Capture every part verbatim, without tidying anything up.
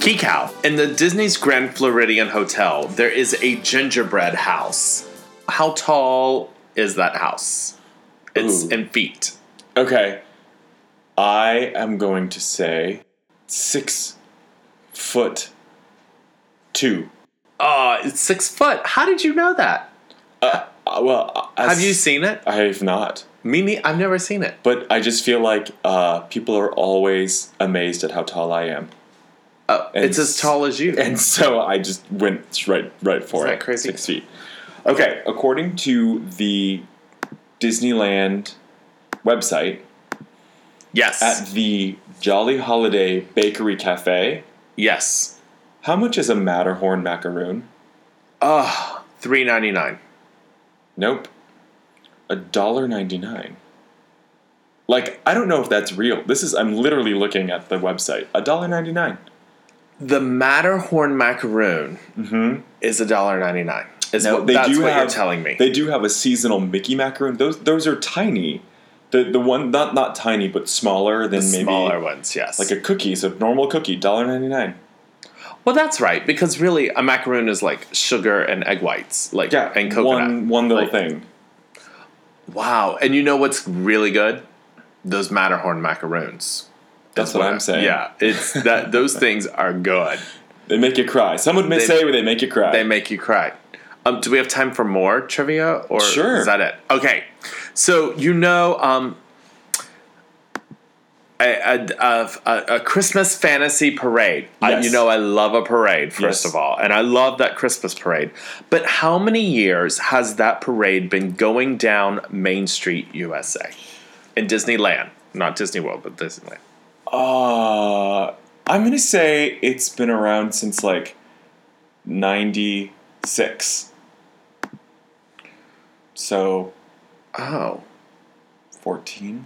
Key Cow. In the Disney's Grand Floridian Hotel, there is a gingerbread house. How tall is that house? It's Ooh. in feet. Okay. I am going to say six foot two. Uh, it's six foot. How did you know that? Uh, uh, well, as, Have you seen it? I have not. Me, ne- I've never seen it. But I just feel like uh, people are always amazed at how tall I am. Uh, And it's as tall as you. And so I just went right right for Isn't it. that crazy? Six feet. Okay, according to the Disneyland website, Yes. at the Jolly Holiday Bakery Cafe, yes. how much is a Matterhorn macaroon? Uh, three ninety nine. Nope. A dollar ninety nine. Like, I don't know if that's real. This is I'm literally looking at the website. A dollar ninety nine. The Matterhorn macaroon Mm-hmm. is a dollar ninety nine. Is Now, what they that's do what have, you're telling me. They do have a seasonal Mickey macaroon. Those those are tiny. The the one not not tiny but smaller than the maybe smaller ones, yes. like a cookie. So normal cookie, dollar ninety nine. Well, that's right, because really a macaroon is like sugar and egg whites, like Yeah, and coconut. one one little Like, thing. Wow, and you know what's really good? Those Matterhorn macaroons. That's what I'm saying. Yeah, it's that those things are good. They make you cry. Some would They- say they make you cry. They make you cry. Um, do we have time for more trivia, or Sure. is that it? Okay, so you know, um, a, a, a, a Christmas fantasy parade. I, Yes. you know, I love a parade, first Yes. of all, and I love that Christmas parade. But how many years has that parade been going down Main Street, U S A, in Disneyland? Not Disney World, but Disneyland. Uh, I'm gonna say it's been around since like ninety-six. So Oh, fourteen.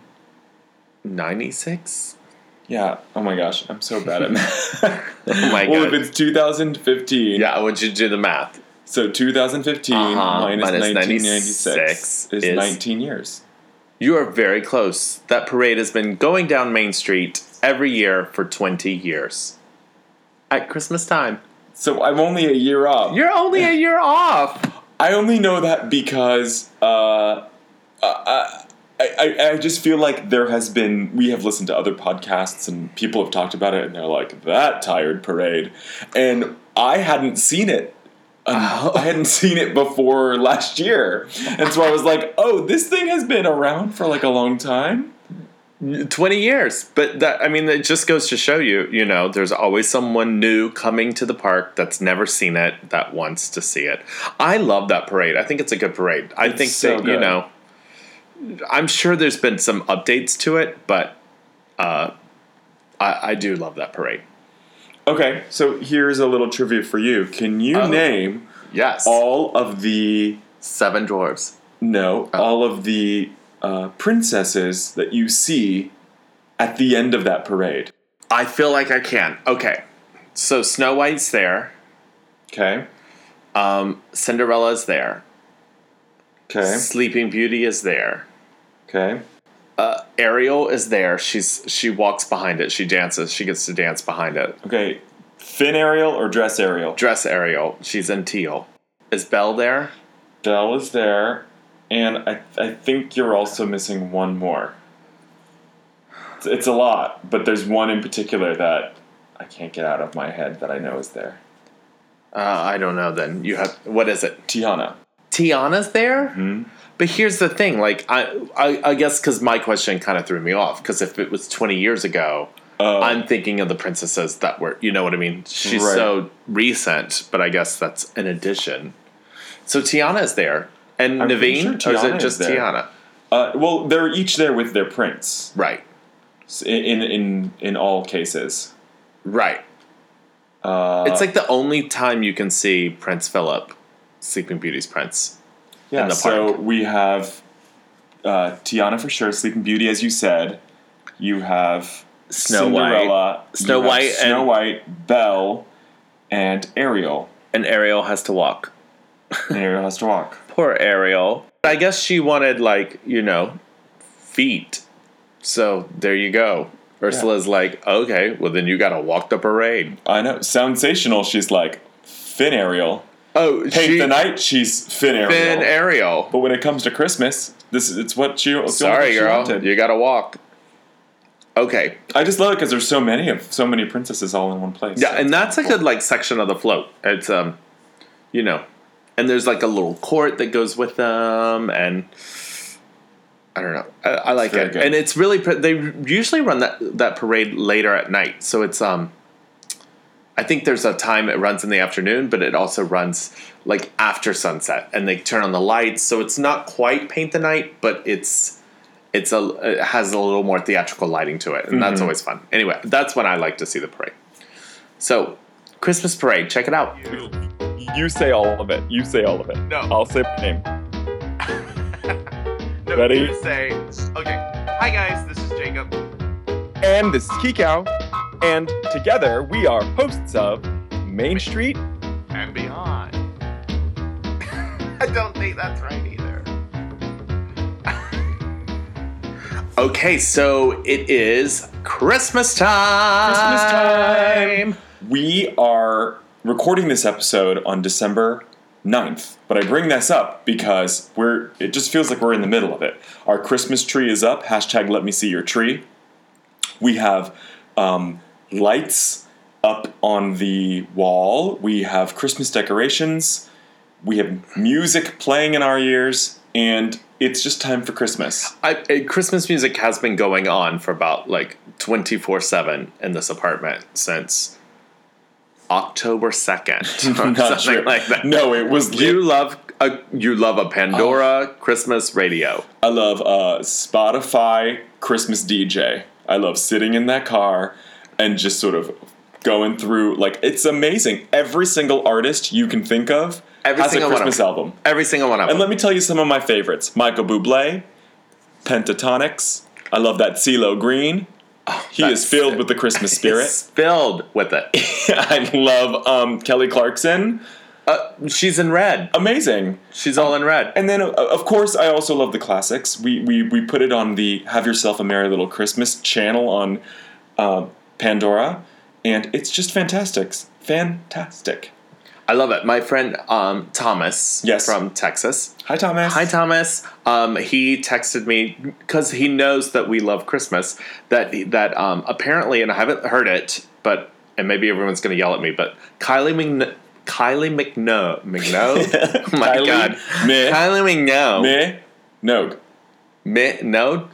ninety-six? Yeah. Oh my gosh, I'm so bad at math. Oh my Well, god. if it's two thousand fifteen, Yeah, I want you to do the math. so two thousand fifteen Uh-huh, minus, minus nineteen ninety-six ninety-six is, is- nineteen years. You are very close. That parade has been going down Main Street every year for twenty years. At Christmas time. So I'm only a year off. You're only a year off. I only know that because uh, uh, I, I, I just feel like there has been, we have listened to other podcasts and people have talked about it and they're like, that tired parade. And I hadn't seen it. Um, I hadn't seen it before last year. And so I was like, oh, this thing has been around for like a long time. twenty years. But that, I mean, it just goes to show you, you know, there's always someone new coming to the park that's never seen it, that wants to see it. I love that parade. I think it's a good parade. I It's think so that, you good. know, I'm sure there's been some updates to it, but uh, I, I do love that parade. Okay, so here's a little trivia for you. Can you Oh. name Yes. all of the, Seven dwarves. no, Oh. all of the uh, princesses that you see at the end of that parade? I feel like I can. Okay. So Snow White's there. Okay, Um, Cinderella's there. okay, Sleeping Beauty is there. okay. Uh, Ariel is there. She's she walks behind it. She dances. She gets to dance behind it. Okay, Thin Ariel or Dress Ariel? Dress Ariel. She's in teal. Is Belle there? Belle is there, and I, I think you're also missing one more. It's, it's a lot, but there's one in particular that I can't get out of my head that I know is there. Uh, I don't know. Then you have what is it? Tiana. Tiana's there. Hmm? But here's the thing. Like I, I, I guess because my question kind of threw me off. Because if it was twenty years ago, Oh. I'm thinking of the princesses that were. You know what I mean? She's Right. so recent, but I guess that's an addition. So Tiana's there, and I'm pretty Naveen, sure or is Tiana it is just there. Tiana? Uh, well, they're each there with their prince Right. in in in all cases. Right. Uh, It's like the only time you can see Prince Philip, Sleeping Beauty's prince. yeah. in the so park. we have uh, Tiana for sure, Sleeping Beauty, as you said. You have Snow Cinderella, Snow you have White Snow and- White, Belle, and Ariel. And Ariel has to walk. And Ariel has to walk. Poor Ariel. I guess she wanted, like, you know, feet. So there you go. Ursula's like, okay, well then you gotta walk the parade. I know. Soundsational, she's like, Finn Ariel. Oh, Paint she, the Night, she's Finn Ariel. Finn Ariel. But when it comes to Christmas, this is it's what she. It's Sorry, what she girl, wanted. you gotta walk. Okay. I just love it because there's so many of so many princesses all in one place. Yeah, and that's a good like section of the float. It's um, you know, and there's like a little court that goes with them, and I don't know. I, I like Very it, good. and it's really pre- they usually run that that parade later at night, so it's um. I think there's a time it runs in the afternoon, but it also runs like after sunset, and they turn on the lights, so it's not quite Paint the Night, but it's it's a it has a little more theatrical lighting to it, and that's Mhm. always fun. Anyway, that's when I like to see the parade. So, Christmas parade, check it out. You say all of it. You say all of it. No. I'll say my name. No, Ready? you say, okay. Hi guys, this is Jacob. And this is Kikau. And together we are hosts of Main Street. And beyond. I don't think that's right either. Okay, so it is Christmas time. Christmas time. We are recording this episode on December ninth. But I bring this up because we're it just feels like we're in the middle of it. Our Christmas tree is up. Hashtag let me see your tree. We have um, lights up on the wall. We have Christmas decorations. We have music playing in our ears. And it's just time for Christmas. I, uh, Christmas music has been going on for about like twenty-four seven in this apartment since October second. Or Not something sure. like that. No, it was You love a you love a Pandora Christmas radio. I love uh, Spotify Christmas D J. I love sitting in that car and just sort of going through, like, it's amazing. Every single artist you can think of Every has a single one of Christmas them. album. Every single one of And them. let me tell you some of my favorites. Michael Bublé, Pentatonics. I love that CeeLo Green. He that's- is filled with the Christmas spirit. It's filled with it. I love um, Kelly Clarkson. Uh, she's in red. Amazing. She's all in red. And then, uh, of course, I also love the classics. We, we we put it on the Have Yourself a Merry Little Christmas channel on uh, Pandora, and it's just fantastic. Fantastic. I love it. My friend um, Thomas Yes. from Texas. Hi, Thomas. Hi, Thomas. Um, he texted me because he knows that we love Christmas. That that um, apparently, and I haven't heard it, but and maybe everyone's going to yell at me, but Kylie Migno- Kylie McNo McNo. Oh my Kylie God, Meh. Kylie McNo. Me, Nogue. Mi- no.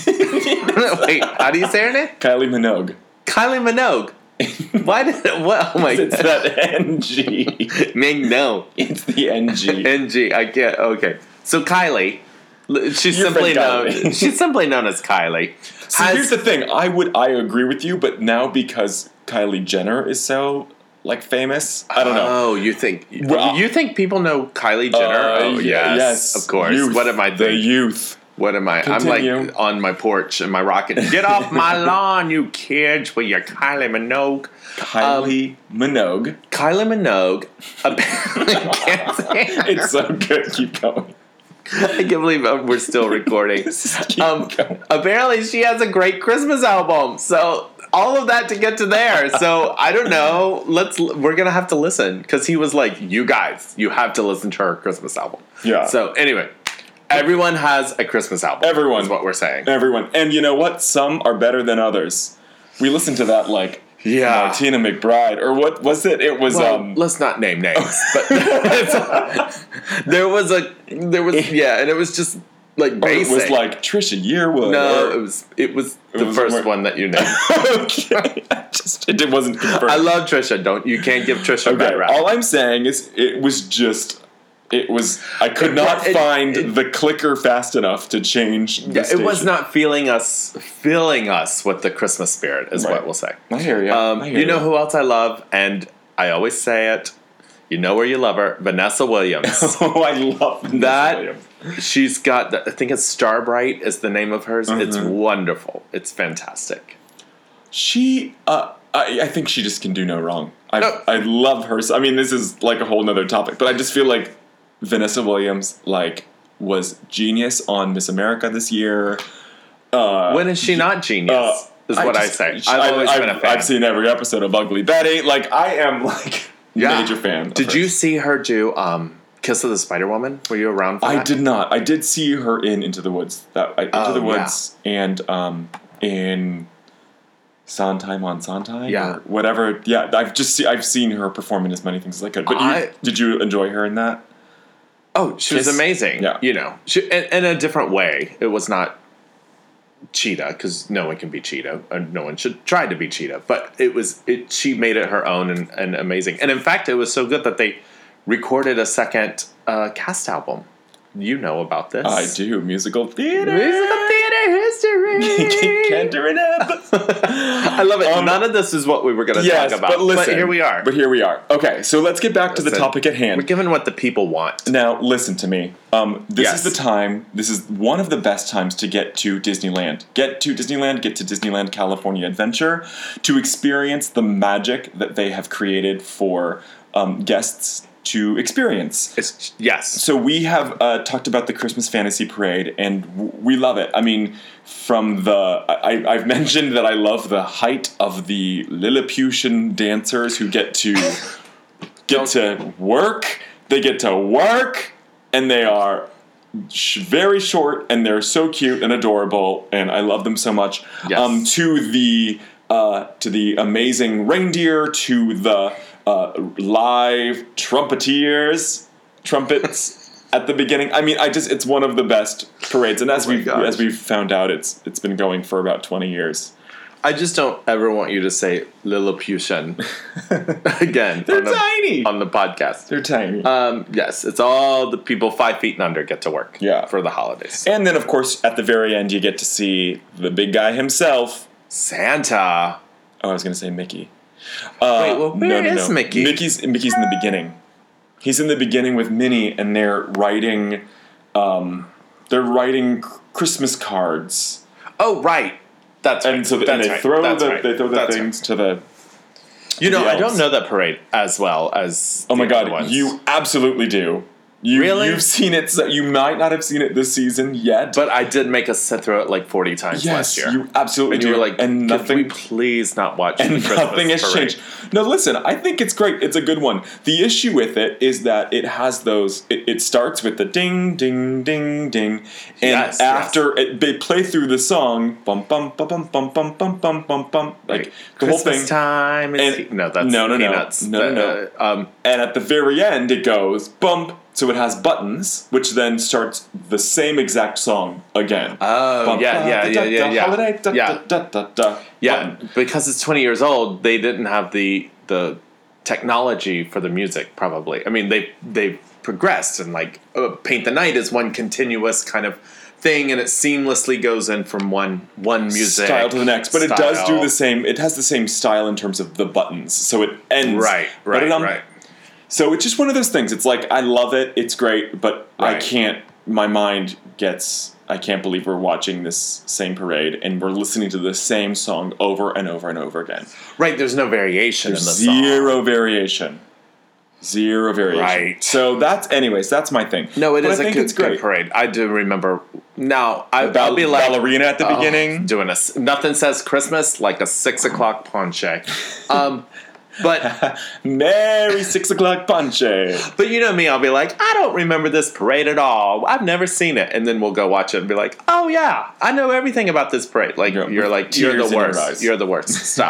Wait, how do you say her name? Kylie Minogue. Kylie Minogue. Why did it? What? Oh my It's God. that N G. McNo. It's the N G. N G. I get. Okay. So Kylie, l- she's Your simply friend known. Kylie. She's simply known as Kylie. See, Has- here's the thing. I would I agree with you, but now because Kylie Jenner is so like famous, I don't know. Oh, you think Well, you think people know Kylie Jenner? Uh, oh yeah, yes, of course. Youth, What am I? The Think? youth. What am I? Continue. I'm like on my porch in my rocket. Get off my lawn, you kids, with your Kylie Minogue. Kylie Minogue. Kylie Minogue. Apparently, can't say it. It's so good. Keep going. I can't believe uh, we're still recording. Just keep Um, going. apparently, she has a great Christmas album. So all of that to get to there. So I don't know. Let's. We're gonna have to listen because he was like, "You guys, you have to listen to her Christmas album." Yeah. So anyway, everyone has a Christmas album. Everyone. is what we're saying. Everyone. And you know what? Some are better than others. We listened to that like Yeah. Martina McBride. Or what was it? It was Well, um let's not name names, but there was a there was yeah, and it was just like or it basic. was like Trisha Yearwood. no, or- it was it was the was first more- one that you named. okay. I just it wasn't confirmed. I love Trisha. Don't you can't give Trisha a Okay, bad rap. all I'm saying is it was just it was I could not It- find it- the clicker fast enough to change the Yeah, it was station. not feeling us filling us with the Christmas spirit is Right. what we'll say. I hear you. Um, I hear you know who else I love, and I always say it. You know where you love her, Vanessa Williams. Oh, I love Vanessa That- Williams. She's got, the, I think it's Starbright is the name of hers. It's Mhm. wonderful. It's fantastic. She uh I, I think she just can do no wrong. I No. I love her. So, I mean, this is like a whole nother topic, but I just feel like Vanessa Williams like was genius on Miss America this year. Uh, When is she not genius? uh, is what I, just- say. I- I've always I've, been a fan. I've seen every episode of Ugly Betty. Like, I am, like, Yeah. major fan. of Did hers. you see her do um, Kiss of the Spider Woman? Were you around for I that? did not. I did see her in Into the Woods. That I, Into Oh, the Woods and um, in Sondheim on Sondheim. Yeah. Or whatever. Yeah, I've just see, I've seen her perform in as many things as I could. But I- you, did you enjoy her in that? Oh, she was Kiss? amazing. Yeah. You know, she, in, in a different way. It was not Cheetah, because no one can be Cheetah, and no one should try to be Cheetah. But it was it. She made it her own and, and amazing. And in fact, it was so good that they recorded a second uh, cast album. You know about this? I do. Musical theater. Musical theater history. Canter and Ebb. I love it. Um, None of this is what we were going to Yes, talk about. but listen. here we are. But here we are. Okay, so let's get back to the Listen, topic at hand. We're given what the people want. Now, listen to me. Um, this Yes. is the time, this is one of the best times to get to Disneyland. Get to Disneyland, get to Disneyland California Adventure to experience the magic that they have created for um, guests to experience. It's yes. So we have uh, talked about the Christmas Fantasy Parade, and w- we love it. I mean, from the I, I've mentioned that I love the height of the Lilliputian dancers who get to get to work. They get to work, and they are sh- very short, and they're so cute and adorable, and I love them so much. Yes. Um, to the uh, to the amazing reindeer, to the uh, live trumpeteers, trumpets at the beginning. I mean, I just it's one of the best parades, and as Oh my we gosh. as we've found out, it's it's been going for about twenty years. I just don't ever want you to say Lilliputian again. They're on the, tiny. on the podcast. They're tiny. Um, yes, it's all the people five feet and under get to work. Yeah. For the holidays. And then, of course, at the very end, you get to see the big guy himself. Santa. Oh, I was going to say Mickey. Uh, Wait, well, where is Mickey? Mickey's Mickey's in the beginning. He's in the beginning with Minnie, and they're writing. Um, they're writing c- Christmas cards, Oh, right. That's right. and so That's and they right. throw That's the right. they throw the That's things to the. right. You know, the I don't elves. know that parade as well as. Oh my the other God! ones. You absolutely do. You, Really? You've seen it. So you might not have seen it this season yet. But I did make us sit through it like forty times last yes, year. you absolutely and do. you were like, and "Could nothing. we please not watch and the Christmas nothing has parade?" changed. No, listen, I think it's great. It's a good one. The issue with it is that it has those. It, it starts with the ding, ding, ding, ding, and Yes, after it, they play through the song, bum, bum, bum, bum, bum, bum, bum, bum, bum, bum, like Right. the Christmas whole thing. time. Is And- he- no, that's no, no, no. peanuts. No, no, The, uh, um, And at the very end, it goes bump. So it has buttons, which then starts the same exact song again. Oh, Bump, yeah, da, yeah, da, yeah, da, yeah, da, yeah. Holiday, da, Yeah. da, da, da, da, yeah, button. because it's twenty years old, they didn't have the the technology for the music. Probably, I mean, they they progressed, and like uh, Paint the Night is one continuous kind of thing, and it seamlessly goes in from one one music style to the next, but it does do style. the same. It has the same style in terms of the buttons, so it ends Right, right, Ba-da-dum. right. So it's just one of those things. It's like I love it. It's great, but I Right. can't. My mind gets. I can't believe we're watching this same parade and we're listening to the same song over and over and over again. Right, there's no variation in the song. Zero variation. Zero variation. Right. So that's, anyways, that's my thing. No, it But is I a think good, it's great. good parade. I do remember. Now, I, Ball- I'll be like ballerina at the oh, beginning. doing a s- nothing says Christmas like a six o'clock ponche. Um, but Merry six o'clock punch. but you know me, I'll be like, I don't remember this parade at all. I've never seen it, and then we'll go watch it and be like, oh yeah, I know everything about this parade. Like Yeah, you're with like you're tears the in your worst. eyes. You're the worst. Stop.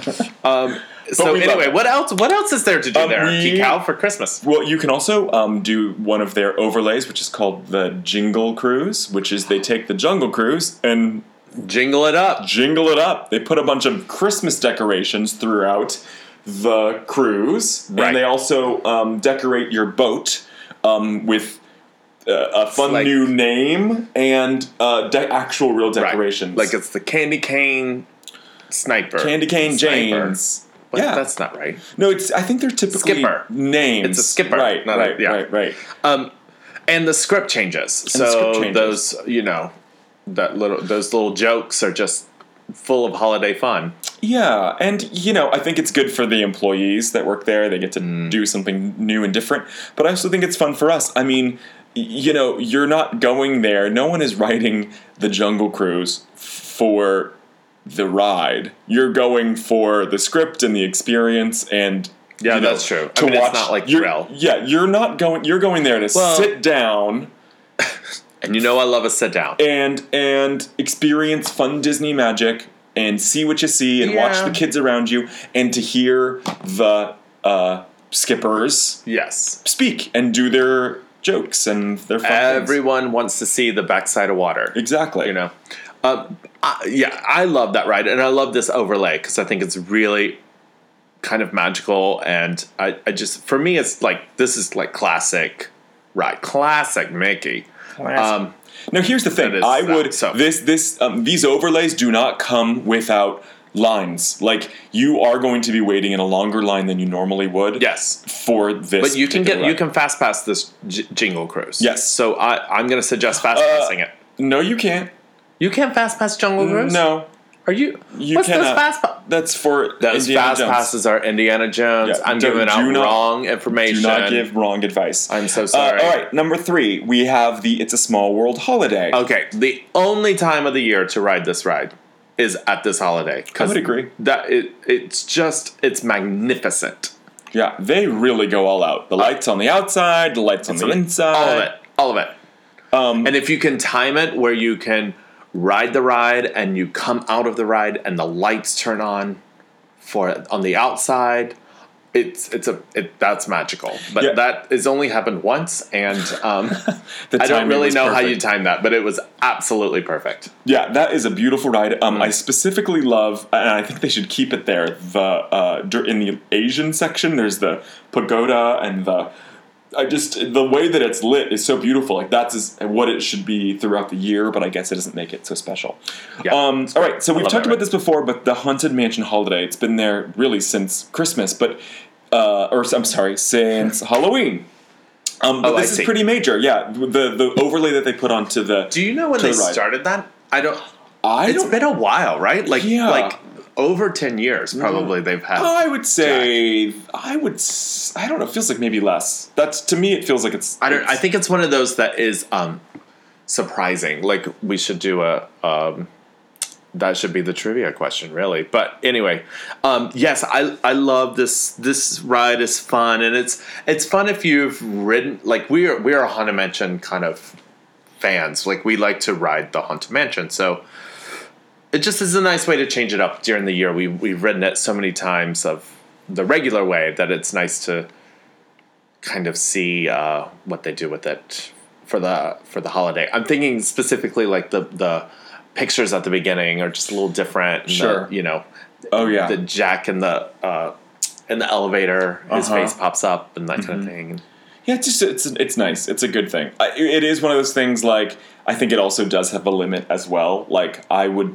um, so we love anyway, it. what else? What else is there to do Um, there? we- Geek out for Christmas. Well, you can also um, do one of their overlays, which is called the Jingle Cruise, which is they take the Jungle Cruise and Jingle it up. jingle it up. They put a bunch of Christmas decorations throughout the cruise, Right. and they also um, decorate your boat um, with uh, a fun like- new name and uh, de- actual real Right. decorations. Like it's the candy cane sniper. Candy Cane Sniper. James. What? Yeah. That's not right. No, it's. I think they're typically Skipper. names. It's a skipper, Right, not a- right, yeah. right, right. Um, and the script changes. So the script changes. those, you know, that little those little jokes are just full of holiday fun. Yeah, and you know, I think it's good for the employees that work there. They get to Mm. do something new and different. But I also think it's fun for us. I mean, y- you know, you're not going there. No one is writing the Jungle Cruise for the ride. You're going for the script and the experience and Yeah, you know, that's true. To I mean, watch, it's not like you're, thrill. Yeah, you're not going. You're going there to Well- sit down And you know I love a sit down. and and experience fun Disney magic and see what you see and watch Yeah. the kids around you and to hear the uh, skippers Yes. speak and do their jokes and their fun things. Everyone wants to see the backside of water. Exactly. You know? Um, I, yeah, I love that ride. And I love this overlay because I think it's really kind of magical. And I, I just, for me, it's like, this is like classic ride. Classic Mickey. Um, Now here's the thing. That is I that, would so- this this um, these overlays do not come without lines. Like you are going to be waiting in a longer line than you normally would. yes. For this, But you can get, particular you ride. can fast pass this J- Jingle Cruise. Yes. So I, I'm going to suggest fast passing it. No, you can't. You can't fast pass Jungle Cruise? No, Are you? you what's cannot. those fast pa- That's for Those Indiana fast Jones. passes are Indiana Jones. Yeah, I'm don't- giving do out not- wrong information. Do not give wrong advice. I'm so Uh, sorry. all right, number three, we have the It's a Small World holiday. Okay, the only time of the year to ride this ride is at this holiday. I would agree. That it, it's just it's magnificent. Yeah, they really go all out. The lights on the outside, the lights on the inside. All of it. All of it. Um, And if you can time it where you can ride the ride and you come out of the ride and the lights turn on for on the outside, it's it's a it, that's magical. But Yeah. that has only happened once, and um, The I don't timing really was know how perfect. you time that, but it was absolutely perfect. Yeah, that is a beautiful ride. Um, Mm. I specifically love, and I think they should keep it there. The uh, dur- in the Asian section, there's the pagoda and the. I just the way that it's lit is so beautiful. Like that's is what it should be throughout the year, but I guess it doesn't make it so special. Yeah, um, all right, so we've love talked that about ride. this before, but the Haunted Mansion holiday, it's been there really since Christmas, but uh, or I'm sorry, since Halloween. Um, but Oh, I this is see. pretty major. Yeah, the the overlay that they put onto the. Do you know when To they the ride. started that? I don't. I It's don't. been a while, right? Like Yeah. like over ten years probably they've had. I would say I would s- I don't know. It feels like maybe less. That's to me. It feels like it's. I don't. I it's- think it's one of those that is um, surprising. Like we should do a. Um, that should be the trivia question, really. But anyway, um, yes, I I love this. This ride is fun, and it's it's fun if you've ridden. Like we are we are a Haunted Mansion kind of fans. Like we like to ride the Haunted Mansion, so. It just is a nice way to change it up during the year. We we've ridden it so many times of the regular way that it's nice to kind of see uh, what they do with it for the for the holiday. I'm thinking specifically like the the pictures at the beginning are just a little different. and Sure. the, you know. Oh yeah. The Jack in the uh, in the elevator, his Uh-huh. face pops up and that kind of thing. Yeah, it's just it's it's nice. It's a good thing. I, it is one of those things. Like I think it also does have a limit as well. Like I would,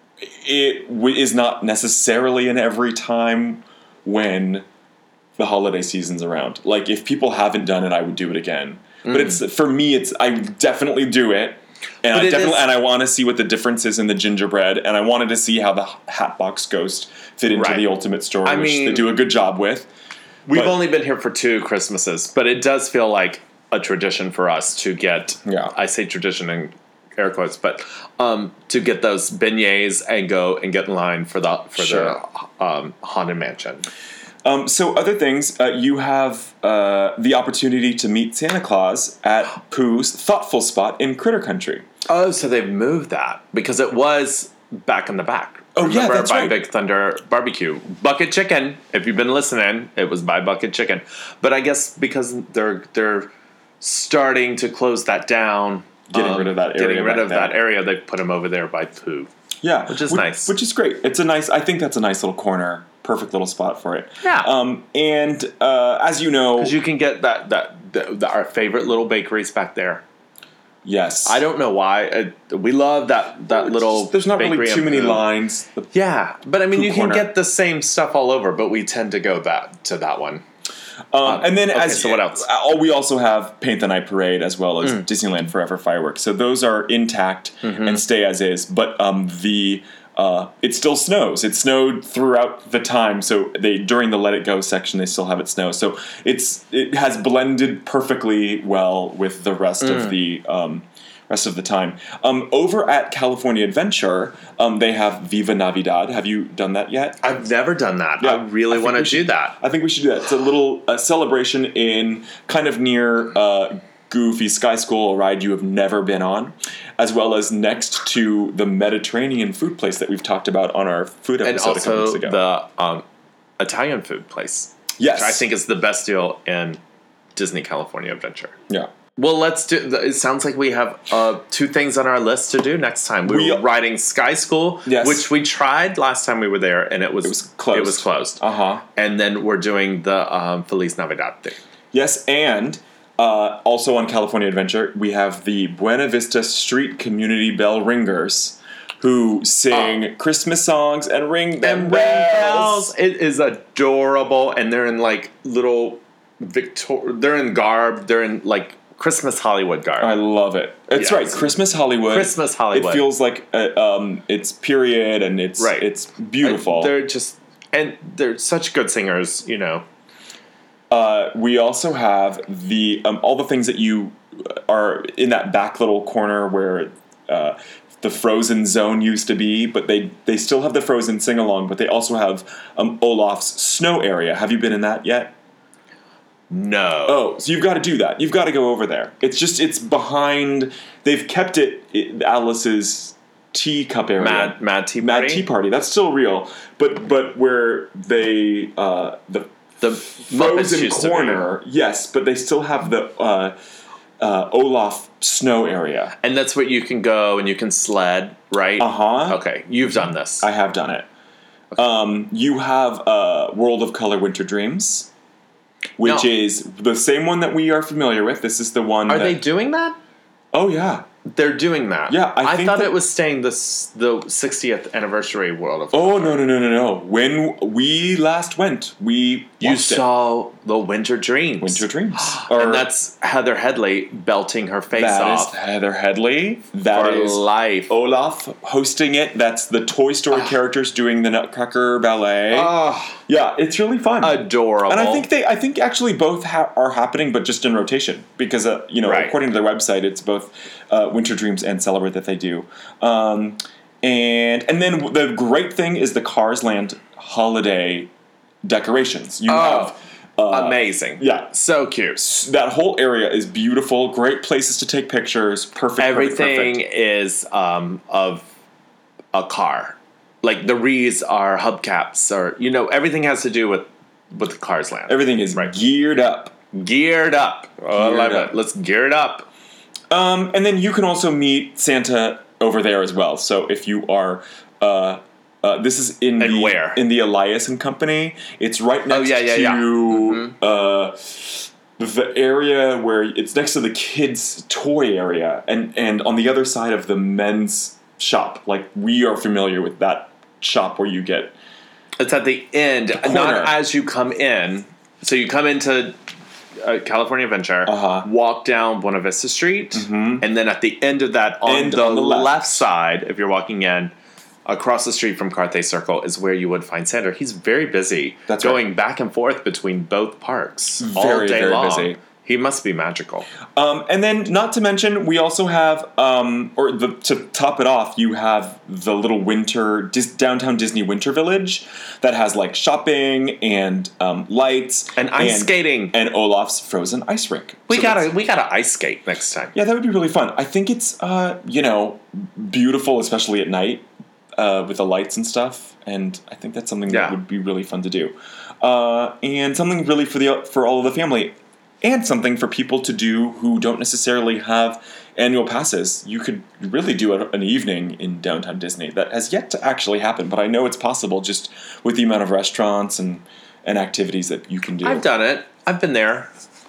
it w- is not necessarily an every time when the holiday season's around. Like if people haven't done it, I would do it again. But it's for me, it's I definitely do it. And But I it definitely is- and I want to see what the difference is in the gingerbread, and I wanted to see how the Hatbox Ghost fit into Right. the Ultimate Story, I which they mean- do a good job with. We've But- only been here for two Christmases, but it does feel like a tradition for us to get. Yeah. I say tradition in air quotes, but um, to get those beignets and go and get in line for the for Sure. the um, Haunted Mansion. Um, so other things, uh, you have uh, the opportunity to meet Santa Claus at Pooh's Thoughtful Spot in Critter Country. Oh, so they've moved that because it was back in the back. Oh, yeah, Remember, that's by right. Big Thunder Barbecue, Bucket Chicken. If you've been listening, it was by Bucket Chicken. But I guess because they're they're starting to close that down, Getting um, rid of that area getting rid back of that there. area, they put them over there by Pooh. Yeah, Which is which, nice. Which is great. It's a nice. I think that's a nice little corner, perfect little spot for it. Yeah. Um, and uh, as you know, Because you can get that that the, the, our favorite little bakeries back there. yes, I don't know why uh, we love that that It's little. just- There's not really bakery too in many Pooh. lines. The- Yeah, but I mean, Pooh you corner. can get the same stuff all over, but we tend to go that to that one. Um, and then okay, as so what else? uh, we also have Paint the Night Parade as well as Mm. Disneyland Forever fireworks. So those are intact Mm-hmm. and stay as is. But um, the uh, it still snows. It snowed throughout the time. So they during the Let It Go section they still have it snow. So it's it has blended perfectly well with the rest Mm. of the um, rest of the time. Um, over at California Adventure, um, they have Viva Navidad. Have you done that yet? I've never done that. Yeah, I really I think want to we do should- that. I think we should do that. It's a little uh, celebration in kind of near uh, Goofy Sky School, a ride you have never been on, as well as next to the Mediterranean food place that we've talked about on our food And episode a couple also weeks ago. the um, Italian food place. Yes. Which I think is the best deal in Disney California Adventure. yeah. Well, let's do. It sounds like we have uh, two things on our list to do next time. We, We- were riding Sky School, Yes. which we tried last time we were there, and it was It was closed. It was closed. Uh huh. And then we're doing the um, Feliz Navidad thing. Yes, and uh, also on California Adventure, we have the Buena Vista Street Community Bell Ringers, who sing Oh. Christmas songs and ring them And bells. bells. It is adorable, and they're in like little Victor. They're in garb. They're in like Christmas Hollywood garb. I love it. It's Yes. right, Christmas Hollywood. Christmas Hollywood. It feels like uh, um, it's period and it's Right. it's beautiful. Like, they're just and they're such good singers. You know. Uh, we also have the um, all the things that you are in that back little corner where uh, the Frozen zone used to be, but they they still have the Frozen sing along, but they also have um, Olaf's snow area. Have you been in that yet? No. Oh, so you've got to do that. You've got to go over there. It's just it's behind. They've kept it, it Alice's teacup area. Mad Mad Tea Mad Party. Tea Party. That's still real, but but where they uh, the The Muppets Frozen used to be. corner, yes, but they still have the uh, uh, Olaf snow area. And that's what you can go and you can sled, right? Uh huh. Okay, you've done this. I have done it. Um, you have uh, World of Color Winter Dreams, which No. is the same one that we are familiar with. This is the one. Are that, they doing that? Oh yeah. They're doing that. Yeah, I I, think thought that- it was staying this the sixtieth anniversary World of. Oh no no no no no! When we last went, we You watched it. saw the Winter Dreams. Winter Dreams, and that's Heather Headley belting her face that is off Heather Headley. That for is life. Olaf hosting it. That's the Toy Story characters doing the Nutcracker ballet. Oh, yeah, it's really fun. adorable. and I think they, I think actually both ha- are happening, but just in rotation because uh, you know, Right. according to their website, it's both uh, Winter Dreams and Celebrate that they do. Um, and and then the great thing is the Cars Land holiday decorations. You Oh, have uh, amazing. yeah. So cute. That whole area is beautiful. Great places to take pictures. Perfect. perfect, Everything perfect. is um, of a car. Like the wreaths are hubcaps, or you know, everything has to do with with the Cars Land. Everything is Right. geared up. Geared up. Oh, Geared I love up. it. Let's gear it up. Um, and then you can also meet Santa over there as well. So if you are, uh, uh, this is in And the where? in the Elias and Company. It's right next yeah, yeah, to yeah. Mm-hmm. uh, the area where it's next to the kids' toy area, and and on the other side of the men's shop. Like we are familiar with that shop where you get. It's at the end, corner. not as you come in. So you come into uh, California Adventure, Uh-huh. walk down Buena Vista Street, and then at the end of that, on, End the, on the left. left. side, if you're walking in, across the street from Carthay Circle is where you would find Santa. He's very busy, That's going right. back and forth between both parks all Very, day very long. busy. He must be magical. Um, and then, not to mention, we also have, um, or the, to top it off, you have the little winter Dis- downtown Disney Winter Village that has like shopping and um, lights And ice skating. and Olaf's frozen ice rink. We So gotta that's- we gotta ice skate next time. yeah, that would be really fun. I think it's uh, you know beautiful, especially at night uh, with the lights and stuff. And I think that's something Yeah. that would be really fun to do, uh, and something really for the for all of the family. And something for people to do who don't necessarily have annual passes. You could really do a, an evening in downtown Disney. That has yet to actually happen, but I know it's possible just with the amount of restaurants and, and activities that you can do. I've done it. I've been there.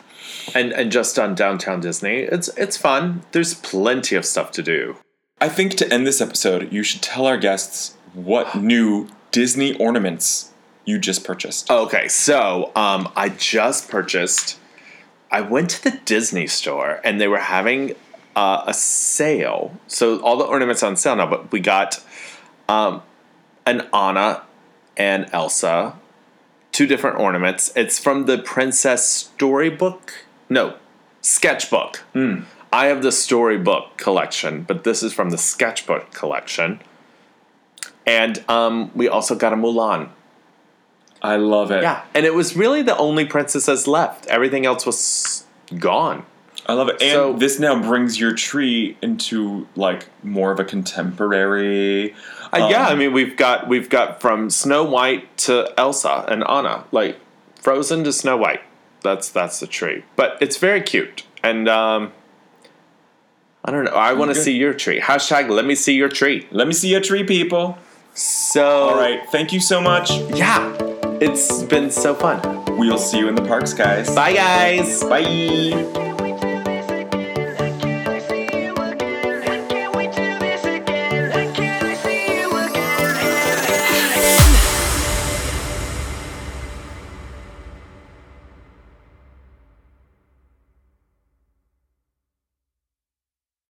And and just done downtown Disney. It's it's fun. There's plenty of stuff to do. I think to end this episode, you should tell our guests what new Disney ornaments you just purchased. Okay, so um, I just purchased. I went to the Disney store and they were having uh, a sale. So all the ornaments on sale now, but we got um, an Anna and Elsa, two different ornaments. It's from the Princess Storybook, no, sketchbook. I have the storybook collection, but this is from the sketchbook collection. And um, we also got a Mulan. I love it. Yeah, and it was really the only princesses left. Everything else was gone. I love it. And So- this now brings your tree into like more of a contemporary. Uh, yeah, I um, mean we've got we've got from Snow White to Elsa and Anna, like Frozen to Snow White. That's that's the tree, but it's very cute. And um, I don't know. I want to Good. see your tree. Hashtag let me see your tree. Let me see your tree, people. So All right. Thank you so much. yeah, it's been so fun. We'll see you in the parks, guys. Bye, guys. Bye.